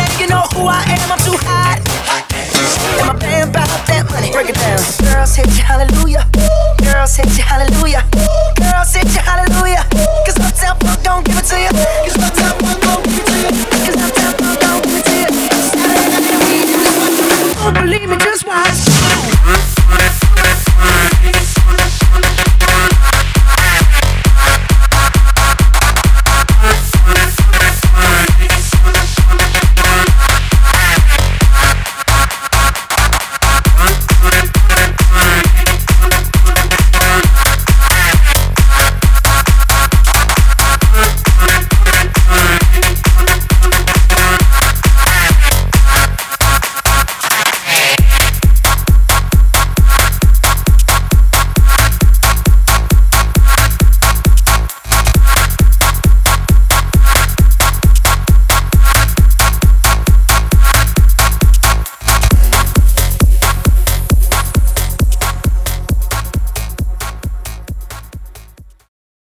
You know who I am, I'm too hot. And my band about that money. Break it down. Girls hit you, hallelujah. Girls hit you, hallelujah. Girls hit you, hallelujah. Cause Uptown Funk don't give it to you.